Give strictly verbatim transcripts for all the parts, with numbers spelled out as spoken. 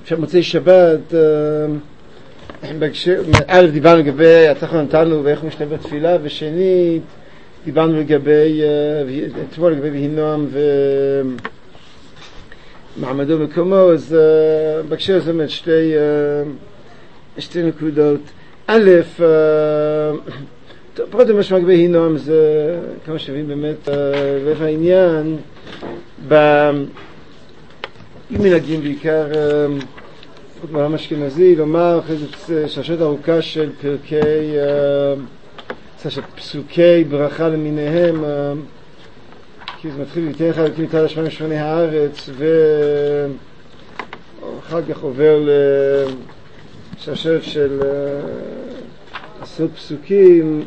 מוצאי שבת, א' דיברנו לגבי התחון נתנו ואיך הוא משתלב בתפילה, ושנית דיברנו לגבי, אתמול לגבי והינועם ומעמדו ומקומו. אז בהקשר הזה באמת שתי, שתי נקודות. א', פחות מה שמגבי הינועם זה כמה שווים באמת לב העניין במנהגים בעיקר בעולם אשכנזי, לומר אחרי זה שרשרת ארוכה של פרקי של פסוקי ברכה למיניהם, כי זה מתחיל יותר אחד כמיטה לשמונה שמונה הארץ ואחר כך עובר לשרשרת של עשרות פסוקים.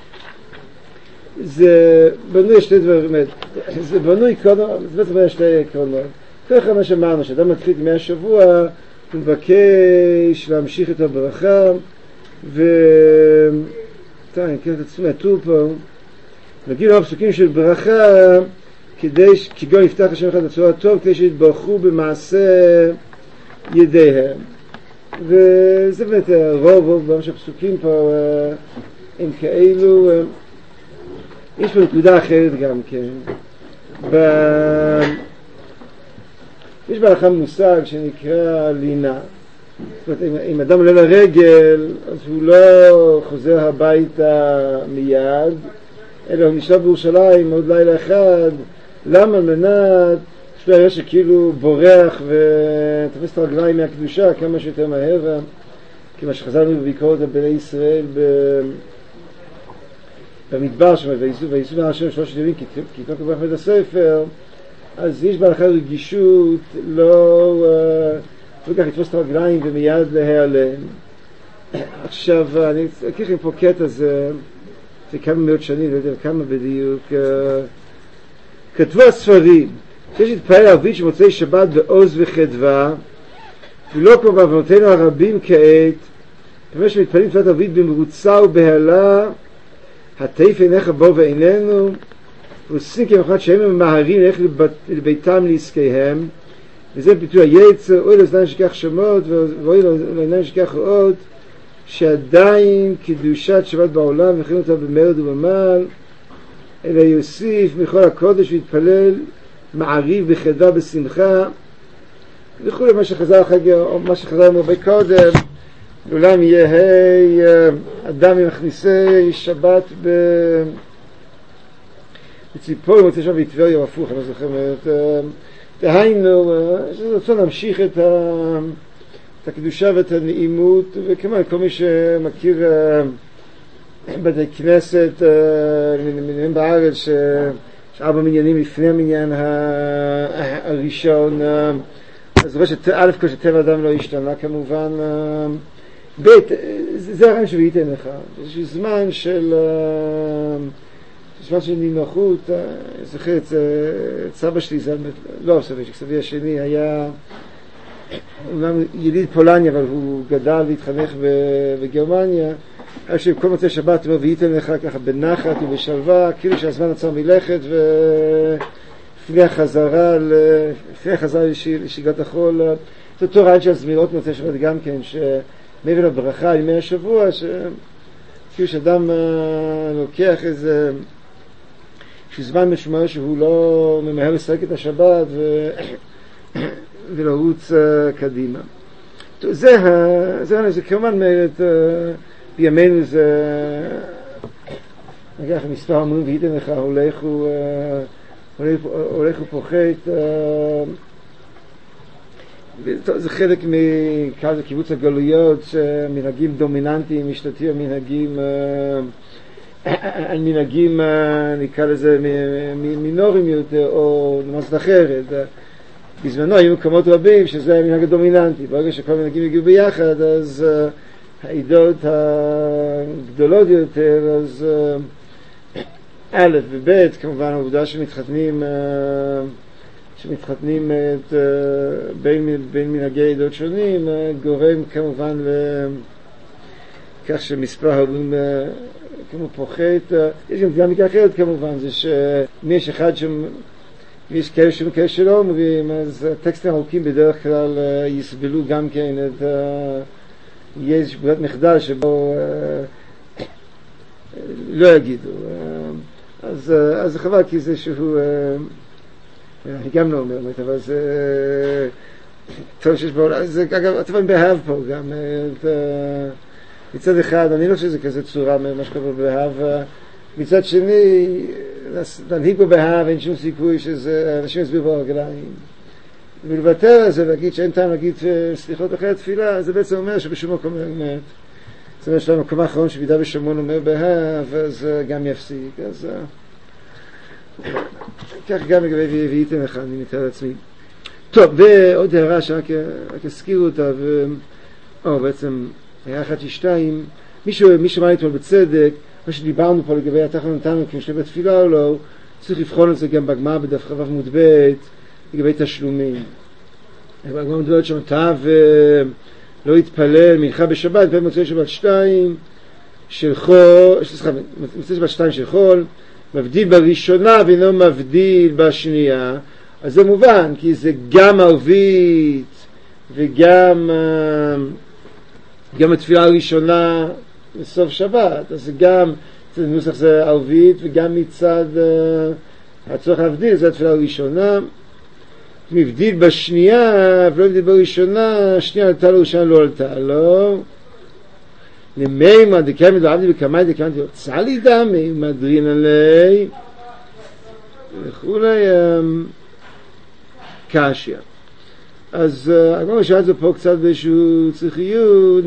זה בנוי שתי דברים, זה בנוי קודם, זה בעצם שתי עקרונות. ככה מה שאמרנו, שאדם מתחיל ימי השבוע, הוא מבקש להמשיך את הברכה, ו... טוב, אני אקרא את עצמי, הטור פה, נגיד לו הפסוקים של ברכה, כדי, כגון יפתח השם אחד בצורה טוב, כדי שיתברכו במעשה ידיהם. וזה באמת רוב, רוב, ברוב שהפסוקים פה הם כאלו. יש פה נקודה אחרת גם כן. ב... יש בהלכה מושג שנקרא לינה. זאת אומרת, אם, אם אדם עולה לרגל, אז הוא לא חוזר הביתה מיד, אלא הוא נשאר בירושלים עוד לילה אחד. למה? על מנת שלא יראה שכאילו בורח ותופס את הרגליים מהקדושה כמה שיותר מהר, כמו שחזרנו בביקורת על בני ישראל ב... במדבר שם, ויסעו מהשם שלושת ימים, כי תוך כברך בית הספר, אז יש בהלכה רגישות לא לא כך לתפוס את הרגליים ומיד להיעלם. עכשיו אני אקח עם פה קטע, זה זה כמה מאות שנים, לא יודע כמה בדיוק, כתבו הספרים שיש להתפעל ערבית שמוצאי שבת בעוז וחדווה, ולא כמו בעוונותינו הרבים כעת, כמה שמתפעלים תפילת ערבית במרוצה ובהלה, הטייף עיניך בו ועינינו, ועושים כמחת שהם ממהרים ללכת לביתם לעסקיהם, וזה ביטוי היצר, אוי לאוזניים שכך שמות ואוי לאוזניים שכך רואות, שעדיין קדושת שבת בעולם וכן אותה במרד ובמעל, אלא יוסיף מכל הקודש ויתפלל מעריב בחדווה בשמחה וכו'. מה שחזר החג, או מה שחזר הרבה קודם, לעולם יהיה אדם עם מכניסי שבת בציפור מוצא שם בטבריה או הפוך, אני לא זוכר. דהיינו, יש לזה רצון להמשיך את הקדושה ואת הנעימות, וכמובן כל מי שמכיר בתי כנסת מניינים בארץ שארבע מניינים לפני המניין הראשון, אז רואה שא' כל שטבע אדם לא השתנה כמובן. ב' זה הרעיון שבהיתן לך, איזשהו זמן של זמן של נינוחות. זוכר את סבא שלי, לא סבא שלי, סבי השני היה אומנם יליד פולניה, אבל הוא גדל והתחנך בגרמניה. היה שכל מוצאי שבת אומר והיתן לך ככה בנחת ובשלווה, כאילו שהזמן עצר מלכת, ולפני החזרה לפני החזרה לשגרת החול. זה אותו רעיון של הזמירות מוצאי שבת גם כן, שמעבר לברכה ימי השבוע, שכאילו שאדם לוקח איזה זמן משמעו שהוא לא ממהר לסייק את השבת ו... ולרוץ קדימה. זה, זה, זה כמובן מרת, בימינו זה נגח מספר אמורים והיתן לך הולך הוא הולך, הולך ופוחת. זה חלק מקיבוץ הגלויות, שמנהגים דומיננטיים משתתפים מנהגים על מנהגים נקרא לזה מינוריים יותר או נמסת אחרת. בזמנו היו מקומות רבים שזה היה מנהג הדומיננטי. ברגע שכל מנהגים הגיעו ביחד, אז העידות הגדולות יותר, אז א' וב' כמובן העובדה שמתחתנים שמתחתנים את, בין, בין מנהגי עידות שונים גורם כמובן לכך שמספר ההורים כמו פוחת. יש גם דינמיקה אחרת כמובן, זה שאם יש אחד ויש כאלה כאלה שלא מביאים, אז הטקסטים ארוכים בדרך כלל יסבלו גם כן את יש ברירת מחדל שבו לא יגידו. אז זה חבל, כי זה שהוא אני גם לא אומר, אבל זה טוב שיש בעולם, זה אגב, אתם בהב פה גם, מצד אחד, אני לא חושב שזה כזה צורה מה שקורה בהב, מצד שני, להנהיג פה בהב, אין שום סיכוי שזה אנשים יסבירו ברגליים. ולוותר על זה, להגיד שאין טעם להגיד סליחות אחרי התפילה, זה בעצם אומר שבשום מקום באמת. זאת אומרת, שלנו מקום האחרון שבידה ושמון אומר בהב, אז גם יפסיק, אז כך גם לגבי והייתם אחד, אני מתאר לעצמי. טוב, ועוד הערה שרק הזכירו אותה, או בעצם הערה אחת ששתיים, מי שמע אתמול בצדק, מה שדיברנו פה לגבי התחלון נתנו כמשלה בתפילה או לא, צריך לבחון את זה גם בגמרא בדף חב"ב עמוד ב' לגבי תשלומים. בגמרא מדברת שם תא ולא יתפלל מנחה בשבת, פעם מוצאי שבת שתיים של חול, סליחה, מוצאי שבת שתיים של חול, מבדיל בראשונה ואינו מבדיל בשנייה, אז זה מובן, כי זה גם ערבית וגם גם התפילה הראשונה בסוף שבת, אז גם מצד נוסח זה ערבית וגם מצד uh, הצורך להבדיל, זה התפילה הראשונה. מבדיל בשנייה ולא מבדיל בראשונה, שנייה עלתה לו, ראשונה לא עלתה לו. למימה דקיימת לא עבדי בקמאי דקיימת יוצא לי דמי מדרין עלי וכולי קשיה. אז הגמרא משאל את זה פה קצת באיזשהו צריכיות,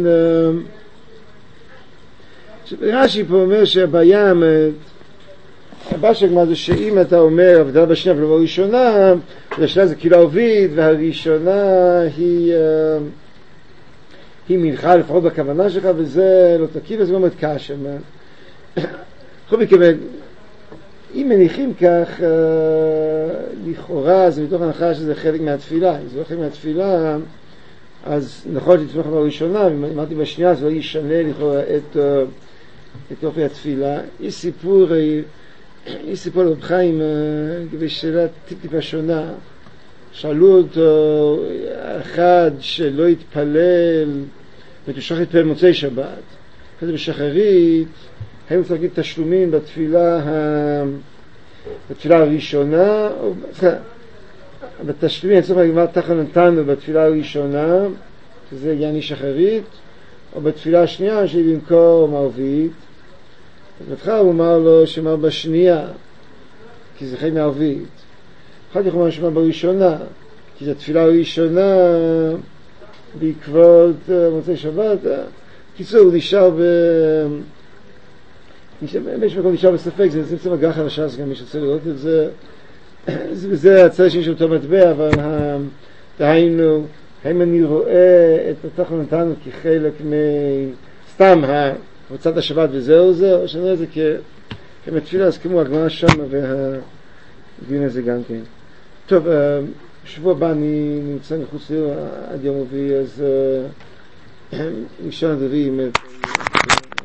רש"י פה אומר שהבעיה, הבעיה של הגמרא זה שאם אתה אומר הבדלה בשנייה ולא בראשונה, השנייה זה כאילו ערבית והראשונה היא היא מנחה לפחות בכוונה שלך, וזה לא תקיף, אז זה אומרת קשה. בכל מקרה, אם מניחים כך, לכאורה זה מתוך הנחה שזה חלק מהתפילה. אם זה לא חלק מהתפילה, אז נכון שתתמוך בראשונה, ואמרתי בשנייה, זה לא ישנה לכאורה את את אופי התפילה. יש סיפור, יש סיפור לרב חיים, בשאלה טיפ-טיפה שונה. שאלו אותו אחד שלא התפלל, ותושך להתפלל מוצאי שבת. אחרי זה בשחרית, האם צריך להגיד תשלומים בתפילה, בתפילה הראשונה, או בתשלומים, אני צריך להגיד מה תחת נתנו בתפילה הראשונה, שזה יעני שחרית, או בתפילה השנייה שהיא במקום ערבית. בתחילה הוא אמר לו שאמר בשנייה, כי זה חלק מערבית. אחר כך הוא אמר שאמר בראשונה, כי זו התפילה הראשונה בעקבות מוצאי שבת. קיצור, הוא נשאר ב... באיזשהו מקום נשאר בספק, זה נמצא מגרה חדשה, אז גם מי שרצה לראות את זה. זה הצד השני של אותו מטבע, אבל דהיינו, האם אני רואה את התחלון נתנו כחלק מסתם הוצאת השבת וזהו זה, או שאני רואה את זה כמתפילה, אז כמו הגמרא שם והדין הזה גם כן. טוב, בשבוע הבא אני נמצא מחוץ לעיר עד יום רביעי, אז ראשון הדברים